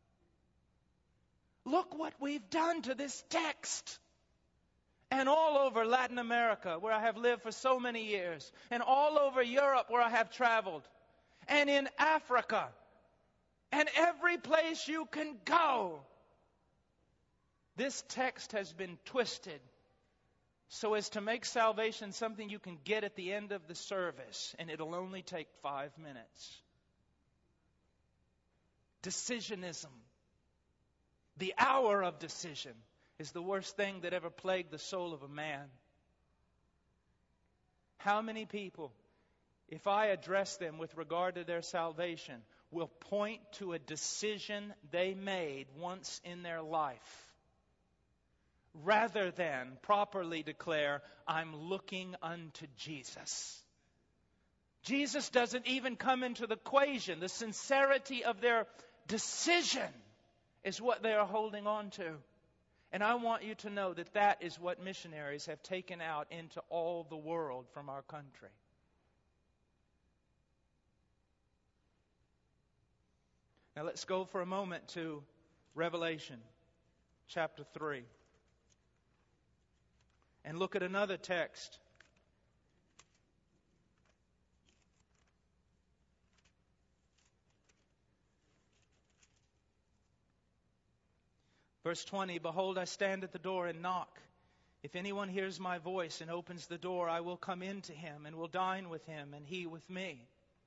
Look what we've done to this text. And all over Latin America, where I have lived for so many years, and all over Europe, where I have traveled, and in Africa, and every place you can go, this text has been twisted so as to make salvation something you can get at the end of the service, and it'll only take 5 minutes. Decisionism, the hour of decision, is the worst thing that ever plagued the soul of a man. How many people, if I address them with regard to their salvation, will point to a decision they made once in their life, rather than properly declare, "I'm looking unto Jesus"? Jesus doesn't even come into the equation. The sincerity of their decision is what they are holding on to. And I want you to know that that is what missionaries have taken out into all the world from our country. Now let's go for a moment to Revelation chapter 3 and look at another text. Verse 20, "Behold, I stand at the door and knock. If anyone hears my voice and opens the door, I will come in to him and will dine with him and he with me."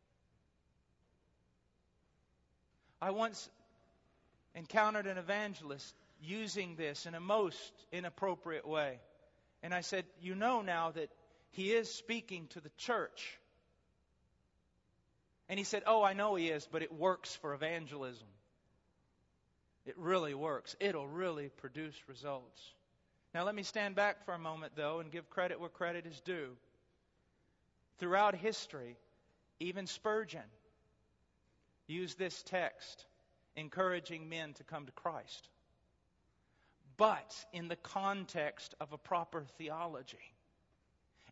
I once encountered an evangelist using this in a most inappropriate way. And I said, "You know now that he is speaking to the church." And he said, "Oh, I know he is, but it works for evangelism. It really works. It'll really produce results." Now let me stand back for a moment, though, and give credit where credit is due. Throughout history, even Spurgeon used this text, encouraging men to come to Christ, but in the context of a proper theology.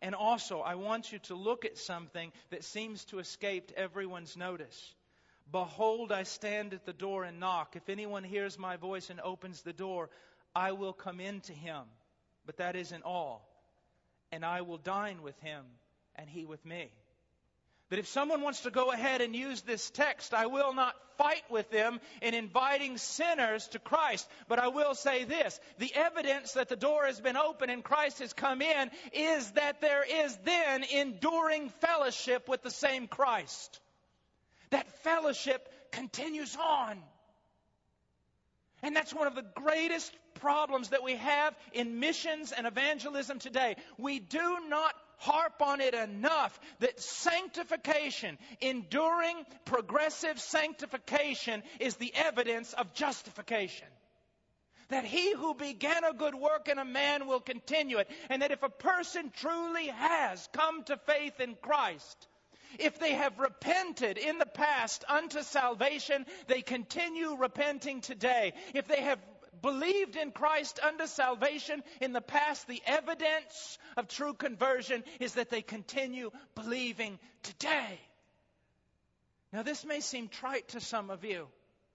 And also, I want you to look at something that seems to escape everyone's notice. Behold, I stand at the door and knock. If anyone hears my voice and opens the door, I will come in to him. But that isn't all. And I will dine with him, and he with me. That if someone wants to go ahead and use this text, I will not fight with them in inviting sinners to Christ. But I will say this: the evidence that the door has been opened and Christ has come in is that there is then enduring fellowship with the same Christ. That fellowship continues on. And that's one of the greatest problems that we have in missions and evangelism today. We do not harp on it enough that sanctification, enduring, progressive sanctification, is the evidence of justification. That he who began a good work in a man will continue it. And that if a person truly has come to faith in Christ, if they have repented in the past unto salvation, they continue repenting today. If they have believed in Christ unto salvation in the past, the evidence of true conversion is that they continue believing today. Now, this may seem trite to some of you.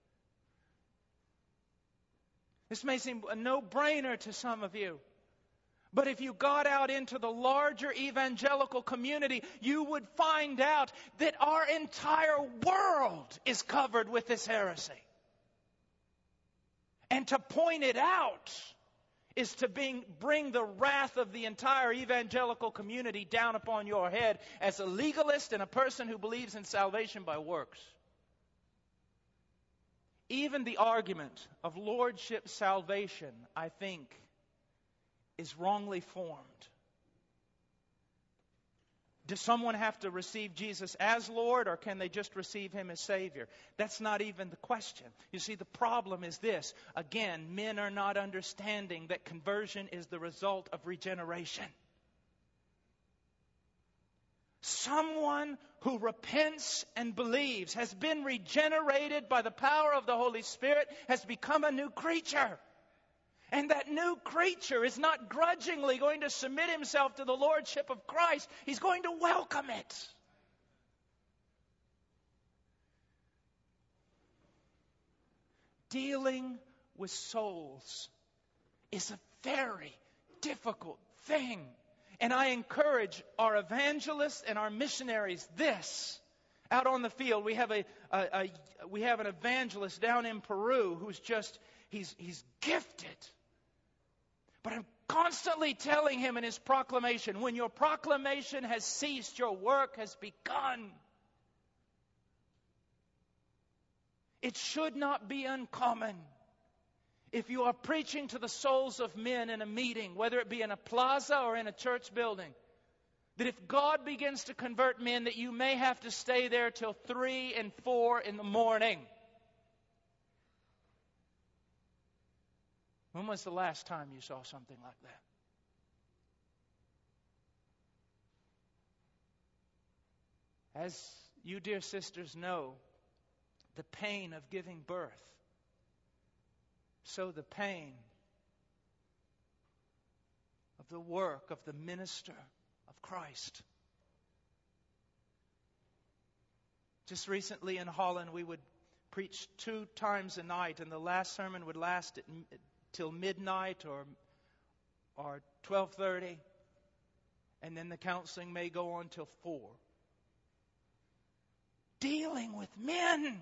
This may seem a no-brainer to some of you. But if you got out into the larger evangelical community, you would find out that our entire world is covered with this heresy. And to point it out is to bring the wrath of the entire evangelical community down upon your head as a legalist and a person who believes in salvation by works. Even the argument of lordship salvation, I think, is wrongly formed. Does someone have to receive Jesus as Lord, or can they just receive Him as Savior? That's not even the question. You see, the problem is this. Again, men are not understanding that conversion is the result of regeneration. Someone who repents and believes, has been regenerated by the power of the Holy Spirit, has become a new creature. And that new creature is not grudgingly going to submit himself to the lordship of Christ. He's going to welcome it. Dealing with souls is a very difficult thing. And I encourage our evangelists and our missionaries this. Out on the field, we have an evangelist down in Peru who's just, he's gifted. But I'm constantly telling him in his proclamation, when your proclamation has ceased, your work has begun. It should not be uncommon, if you are preaching to the souls of men in a meeting, whether it be in a plaza or in a church building, that if God begins to convert men, that you may have to stay there till 3 and 4 in the morning. When was the last time you saw something like that? As you, dear sisters, know, the pain of giving birth, so the pain of the work of the minister of Christ. Just recently in Holland, we would preach 2 times a night, and the last sermon would last till midnight or 12:30, and then the counseling may go on till 4. Dealing with men.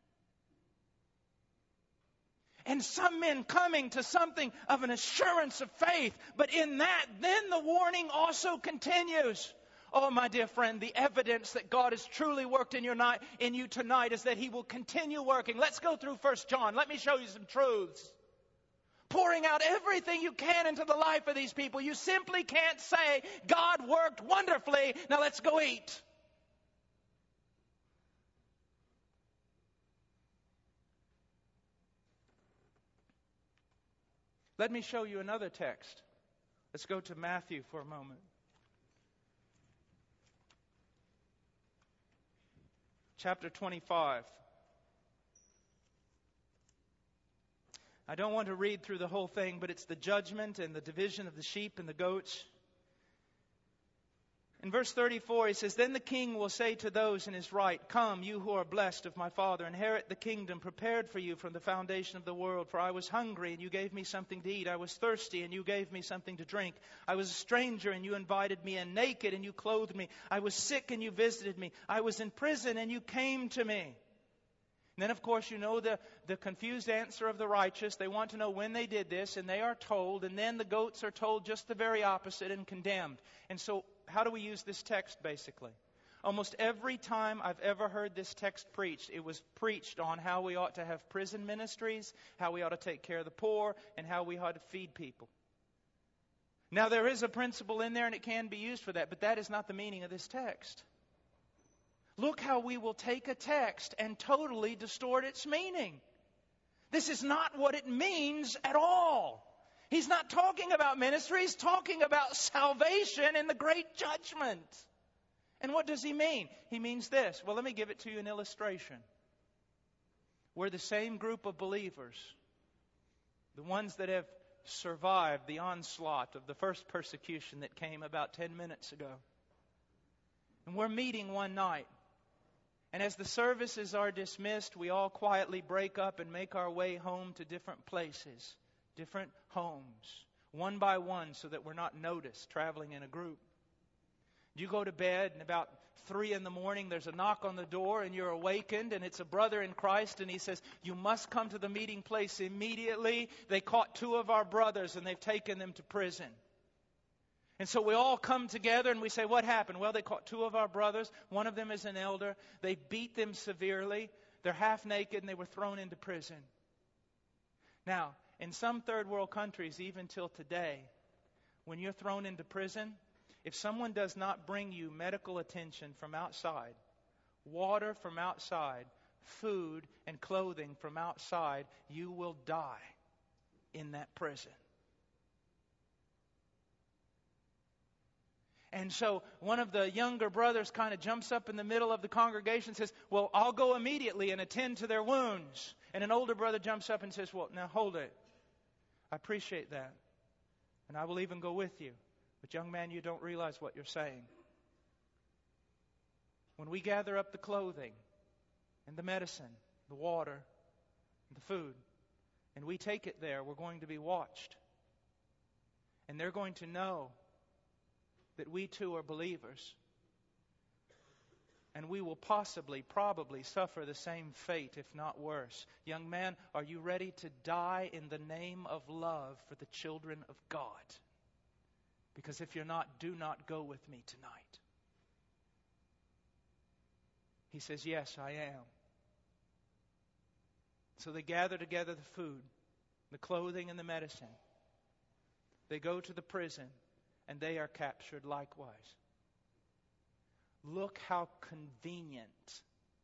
And some men coming to something of an assurance of faith. But in that, then the warning also continues. Oh, my dear friend, the evidence that God has truly worked in you tonight is that He will continue working. Let's go through 1 John. Let me show you some truths. Pouring out everything you can into the life of these people. You simply can't say, God worked wonderfully, now let's go eat. Let me show you another text. Let's go to Matthew for a moment. Chapter 25. I don't want to read through the whole thing, but it's the judgment and the division of the sheep and the goats. In verse 34, he says, "Then the king will say to those in his right, 'Come, you who are blessed of my Father, inherit the kingdom prepared for you from the foundation of the world. For I was hungry, and you gave me something to eat. I was thirsty, and you gave me something to drink. I was a stranger, and you invited me in. Naked, and you clothed me. I was sick, and you visited me. I was in prison, and you came to me.'" And then, of course, you know the confused answer of the righteous. They want to know when they did this, and they are told. And then the goats are told just the very opposite and condemned. And so, how do we use this text, basically? Almost every time I've ever heard this text preached, it was preached on how we ought to have prison ministries, how we ought to take care of the poor, and how we ought to feed people. Now, there is a principle in there, and it can be used for that, but that is not the meaning of this text. Look how we will take a text and totally distort its meaning. This is not what it means at all. He's not talking about ministry. He's talking about salvation in the great judgment. And what does he mean? He means this. Well, let me give it to you in illustration. We're the same group of believers, the ones that have survived the onslaught of the first persecution that came about 10 minutes ago. And we're meeting one night. And as the services are dismissed, we all quietly break up and make our way home to different places, different homes, one by one, so that we're not noticed traveling in a group. You go to bed, and about 3 a.m, there's a knock on the door, and you're awakened, and it's a brother in Christ, and he says, "You must come to the meeting place immediately. They caught 2 of our brothers, and they've taken them to prison." And so we all come together and we say, "What happened?" "Well, they caught 2 of our brothers. One of them is an elder. They beat them severely. They're half naked and they were thrown into prison." Now, in some third world countries, even till today, when you're thrown into prison, if someone does not bring you medical attention from outside, water from outside, food and clothing from outside, you will die in that prison. And so one of the younger brothers kind of jumps up in the middle of the congregation and says, "Well, I'll go immediately and attend to their wounds." And an older brother jumps up and says, "Well, now hold it. I appreciate that. And I will even go with you. But young man, you don't realize what you're saying. When we gather up the clothing and the medicine, the water, and the food, and we take it there, we're going to be watched. And they're going to know that we too are believers. And we will probably suffer the same fate, if not worse. Young man, are you ready to die in the name of love for the children of God? Because if you're not, do not go with me tonight." He says, "Yes, I am." So they gather together the food, the clothing, and the medicine. They go to the prison, and they are captured likewise. Look how convenient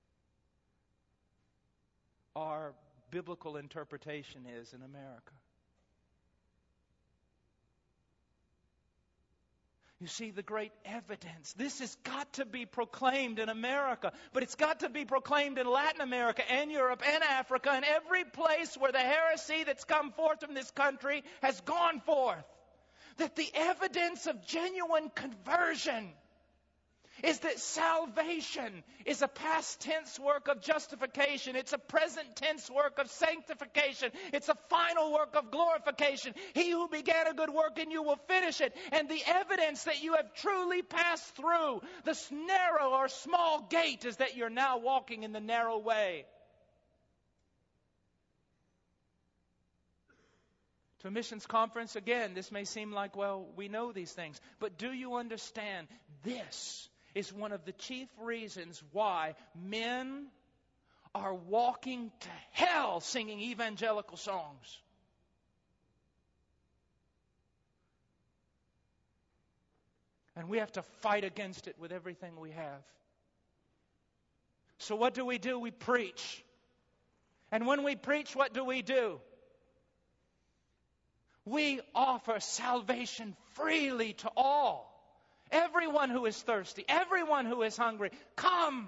our biblical interpretation is in America. You see the great evidence. This has got to be proclaimed in America, but it's got to be proclaimed in Latin America and Europe and Africa and every place where the heresy that's come forth from this country has gone forth. That the evidence of genuine conversion is that salvation is a past tense work of justification. It's a present tense work of sanctification. It's a final work of glorification. He who began a good work in you will finish it. And the evidence that you have truly passed through this narrow or small gate is that you're now walking in the narrow way. To a missions conference, again, this may seem like, well, we know these things. But do you understand? This is one of the chief reasons why men are walking to hell singing evangelical songs. And we have to fight against it with everything we have. So what do? We preach. And when we preach, what do? We offer salvation freely to all. Everyone who is thirsty, everyone who is hungry, come.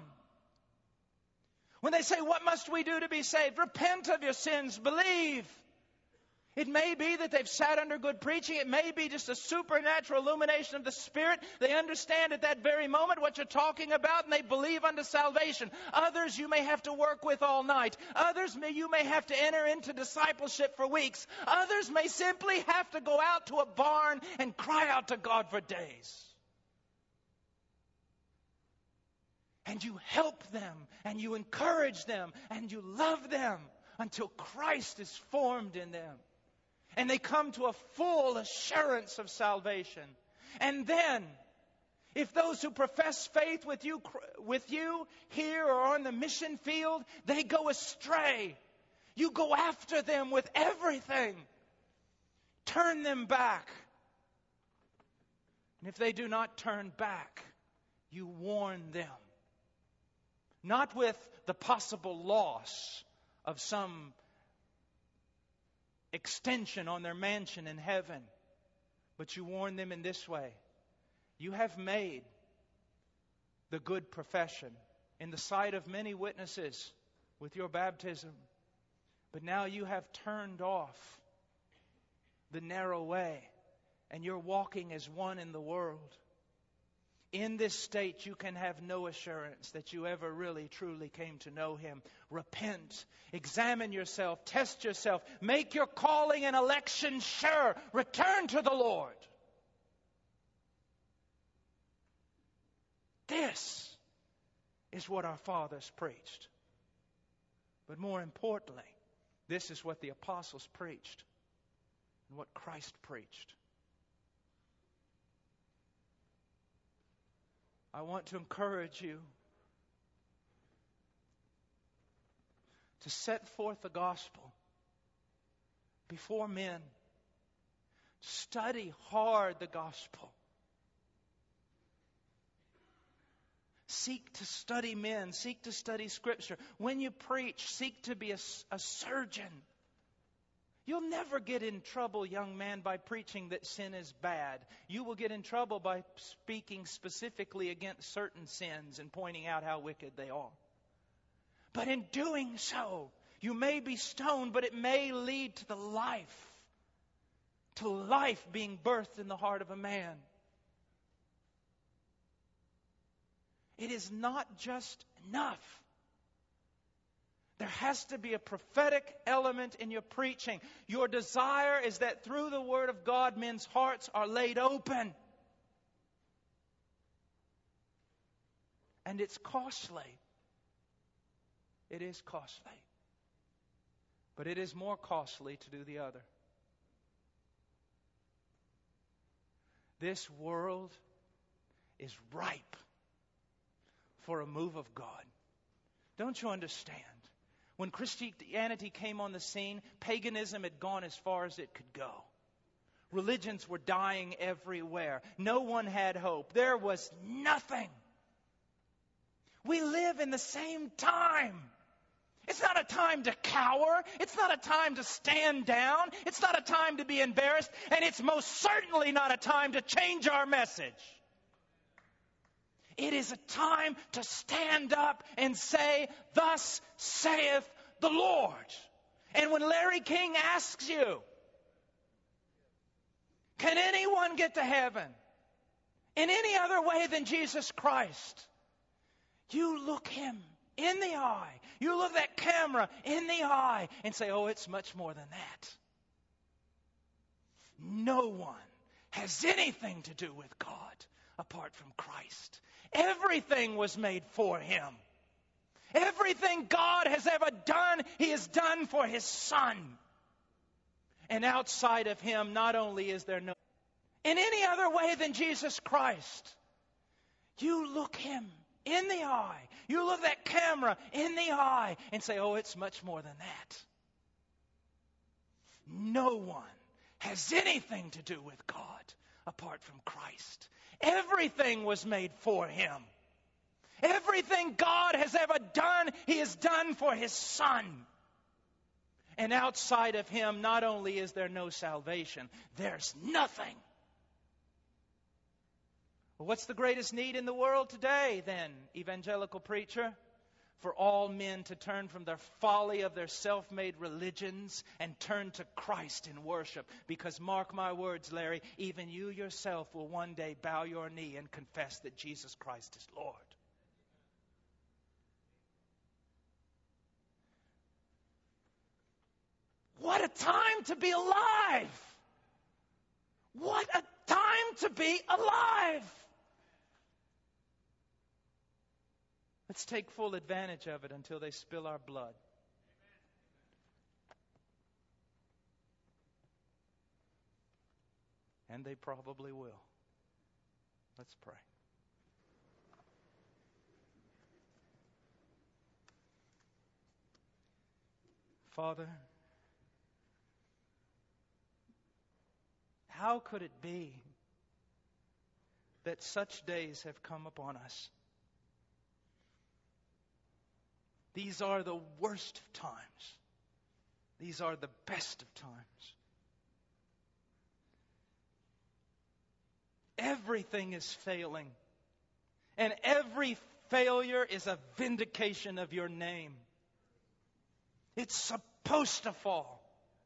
When they say, "What must we do to be saved?" Repent of your sins, believe. It may be that they've sat under good preaching. It may be just a supernatural illumination of the Spirit. They understand at that very moment what you're talking about, and they believe unto salvation. Others you may have to work with all night. Others you may have to enter into discipleship for weeks. Others may simply have to go out to a barn and cry out to God for days. And you help them, and you encourage them, and you love them until Christ is formed in them. And they come to a full assurance of salvation. And then, if those who profess faith with you here or on the mission field, they go astray, you go after them with everything. Turn them back. And if they do not turn back, you warn them. Not with the possible loss of some extension on their mansion in heaven, but you warn them in this way. You have made the good profession in the sight of many witnesses with your baptism, but now you have turned off the narrow way and you're walking as one in the world. In this state, you can have no assurance that you ever really, truly came to know Him. Repent. Examine yourself. Test yourself. Make your calling and election sure. Return to the Lord. This is what our fathers preached. But more importantly, this is what the apostles preached and what Christ preached. I want to encourage you to set forth the gospel before men. Study hard the gospel. Seek to study men. Seek to study Scripture. When you preach, seek to be a surgeon. You'll never get in trouble, young man, by preaching that sin is bad. You will get in trouble by speaking specifically against certain sins and pointing out how wicked they are. But in doing so, you may be stoned, but it may lead to life being birthed in the heart of a man. It is not just enough. There has to be a prophetic element in your preaching. Your desire is that through the Word of God, men's hearts are laid open. And it's costly. It is costly. But it is more costly to do the other. This world is ripe for a move of God. Don't you understand? When Christianity came on the scene, paganism had gone as far as it could go. Religions were dying everywhere. No one had hope. There was nothing. We live in the same time. It's not a time to cower. It's not a time to stand down. It's not a time to be embarrassed. And it's most certainly not a time to change our message. It is a time to stand up and say, "Thus saith the Lord." And when Larry King asks you, can anyone get to heaven in any other way than Jesus Christ? You look him in the eye. You look that camera in the eye and say, "Oh, it's much more than that." No one has anything to do with God apart from Christ. Everything was made for Him. Everything God has ever done, He has done for His Son. And outside of Him, not only is there no in any other way than Jesus Christ. You look Him in the eye. You look that camera in the eye and say, "Oh, it's much more than that." No one has anything to do with God apart from Christ. Everything was made for Him. Everything God has ever done, He has done for His Son. And outside of Him, not only is there no salvation, there's nothing. Well, what's the greatest need in the world today, then, evangelical preacher? for all men to turn from their folly of their self-made religions and turn to Christ in worship. Because mark my words, Larry, even you yourself will one day bow your knee and confess that Jesus Christ is Lord. What a time to be alive! What a time to be alive! Let's take full advantage of it until they spill our blood. And they probably will. Let's pray. Father, how could it be that such days have come upon us? These are the worst of times. These are the best of times. Everything is failing. And every failure is a vindication of your name. It's supposed to fall.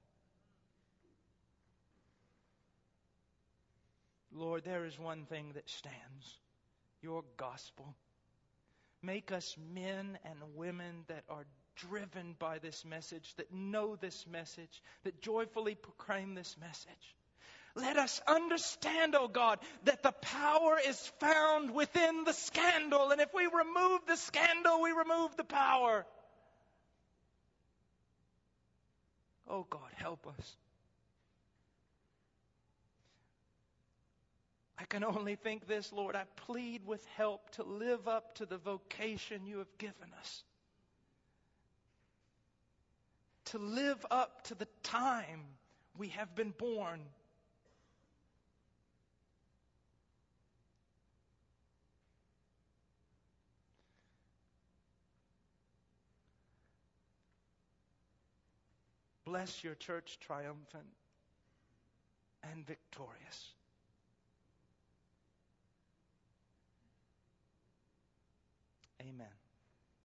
Lord, there is one thing that stands. Your gospel. Make us men and women that are driven by this message, that know this message, that joyfully proclaim this message. Let us understand, oh God, that the power is found within the scandal. And if we remove the scandal, we remove the power. Oh God, help us. I can only think this, Lord. I plead with help to live up to the vocation you have given us. To live up to the time we have been born. Bless your church triumphant and victorious. Amen.